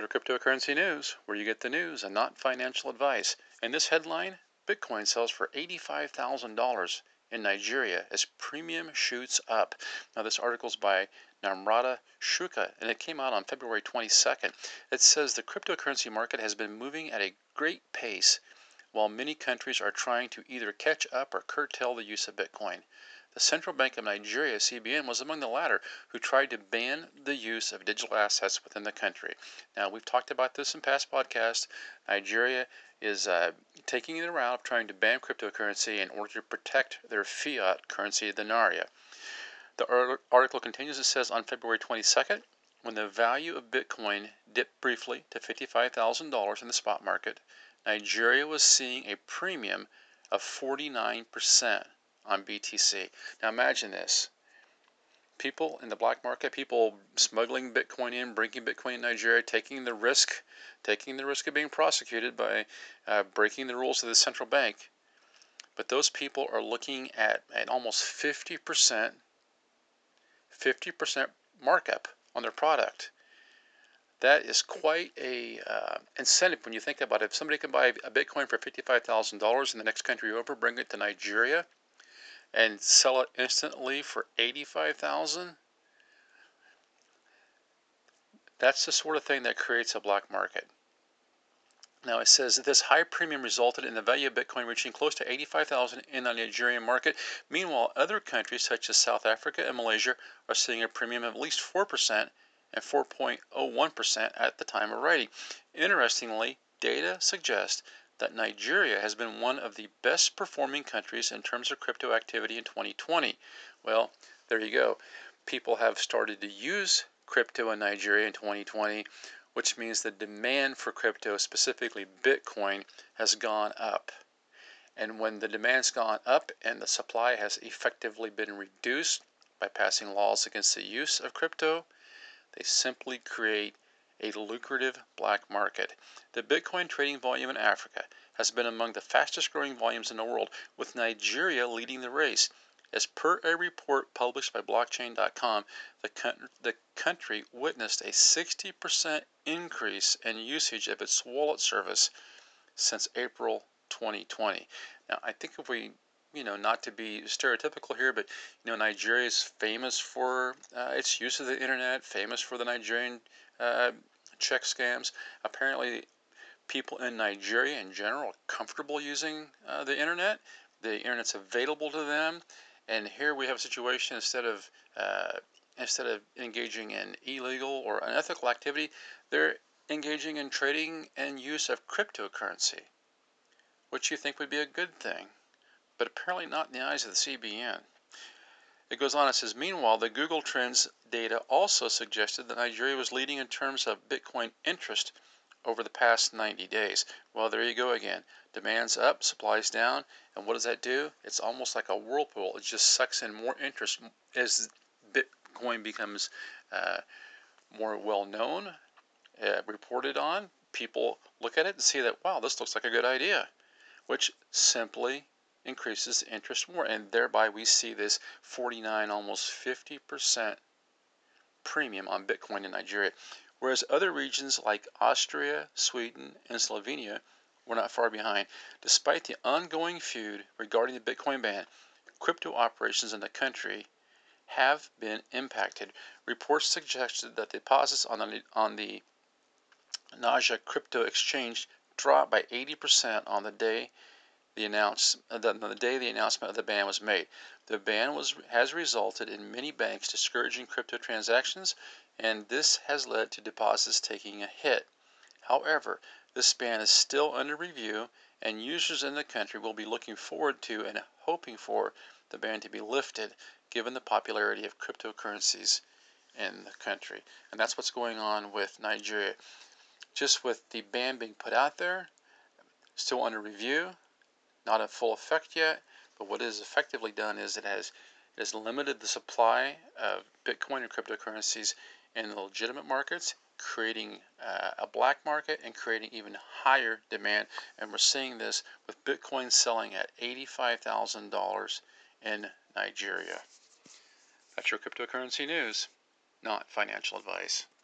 for Cryptocurrency News, where you get the news and not financial advice. In this headline, Bitcoin sells for $85,000 in Nigeria as premium shoots up. Now, this article is by Namrata Shuka, and it came out on February 22nd. It says the cryptocurrency market has been moving at a great pace while many countries are trying to either catch up or curtail the use of Bitcoin. The Central Bank of Nigeria, CBN, was among the latter who tried to ban the use of digital assets within the country. Now, we've talked about this in past podcasts. Nigeria is taking the route of trying to ban cryptocurrency in order to protect their fiat currency, the Naira. The article continues. It says on February 22nd, when the value of Bitcoin dipped briefly to $55,000 in the spot market, Nigeria was seeing a premium of 49% on BTC. Now imagine this. People in the black market, people smuggling Bitcoin in, bringing Bitcoin in Nigeria, taking the risk of being prosecuted by breaking the rules of the central bank. But those people are looking at an almost 50% markup on their product. That is quite a incentive when you think about it. If somebody can buy a Bitcoin for $55,000 in the next country over, bring it to Nigeria, and sell it instantly for $85,000, that's the sort of thing that creates a black market. Now it says that this high premium resulted in the value of Bitcoin reaching close to $85,000 in the Nigerian market. Meanwhile, other countries such as South Africa and Malaysia are seeing a premium of at least 4% and 4.01% at the time of writing. Interestingly, data suggests that Nigeria has been one of the best performing countries in terms of crypto activity in 2020. Well, there you go. People have started to use crypto in Nigeria in 2020, which means the demand for crypto, specifically Bitcoin, has gone up. And when the demand's gone up and the supply has effectively been reduced by passing laws against the use of crypto, they simply create a lucrative black market. The Bitcoin trading volume in Africa has been among the fastest growing volumes in the world, with Nigeria leading the race. As per a report published by blockchain.com, the country witnessed a 60% increase in usage of its wallet service since April 2020. Now, I think if we, not to be stereotypical here, but, Nigeria is famous for its use of the internet, famous for the Nigerian check scams. Apparently, people in Nigeria in general are comfortable using the internet. The internet's available to them. And here we have a situation, instead of engaging in illegal or unethical activity, they're engaging in trading and use of cryptocurrency, which you think would be a good thing, but apparently not in the eyes of the CBN. It goes on, it says, meanwhile, the Google Trends data also suggested that Nigeria was leading in terms of Bitcoin interest over the past 90 days. Well, there you go again. Demand's up, supply's down, and what does that do? It's almost like a whirlpool. It just sucks in more interest as Bitcoin becomes more well-known, reported on. People look at it and see that, wow, this looks like a good idea, which simply increases the interest more, and thereby we see this 49, almost 50% premium on Bitcoin in Nigeria. Whereas other regions like Austria, Sweden, and Slovenia were not far behind. Despite the ongoing feud regarding the Bitcoin ban, crypto operations in the country have been impacted. Reports suggested that deposits on the Naja crypto exchange dropped by 80% on the day the announcement of the ban was made. The ban has resulted in many banks discouraging crypto transactions, and this has led to deposits taking a hit. However, this ban is still under review, and users in the country will be looking forward to and hoping for the ban to be lifted, given the popularity of cryptocurrencies in the country. And that's what's going on with Nigeria. Just with the ban being put out there, still under review, not in full effect yet, but what it has effectively done is it has limited the supply of Bitcoin and cryptocurrencies in the legitimate markets, creating a black market and creating even higher demand. And we're seeing this with Bitcoin selling at $85,000 in Nigeria. That's your cryptocurrency news, not financial advice.